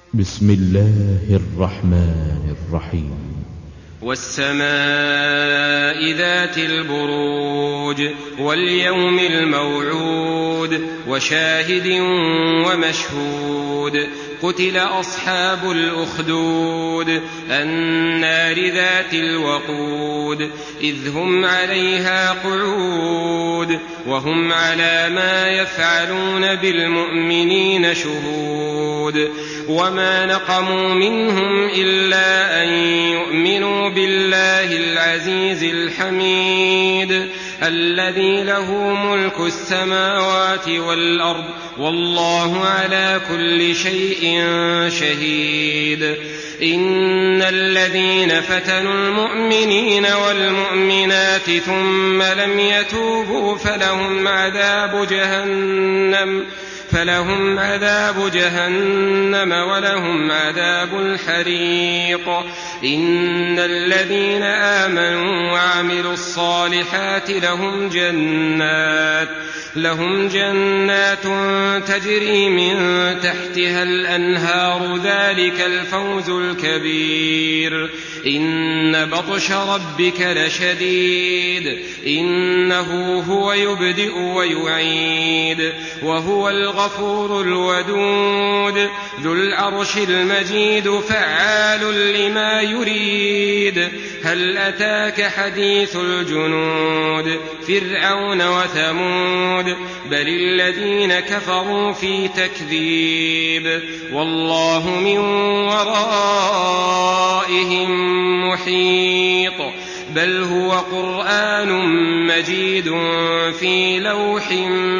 بسم الله الرحمن الرحيم. والسماء ذات البروج واليوم الموعود وشاهد ومشهود. قتل أصحاب الأخدود النار ذات الوقود إذ هم عليها قعود وهم على ما يفعلون بالمؤمنين شهود. وما نقموا منهم إلا أن يؤمنوا بالله العزيز الحميد الذي له ملك السماوات والأرض والله على كل شيء شهيد. إن الذين فتنوا المؤمنين والمؤمنات ثم لم يتوبوا فلهم عذاب جهنم ولهم عذاب الحريق. إن الذين آمنوا وعملوا الصالحات لهم جنات تجري من تحتها الأنهار ذلك الفوز الكبير. إن بطش ربك لشديد إنه هو يبدئ ويعيد وهو الغفور الودود ذو العرش المجيد فعال لما يريد. هل أتاك حديث الجنود فرعون وثمود بل الذين كفروا في تكذيب والله من ورائهم محيط. بل هو قرآن مجيد في لوح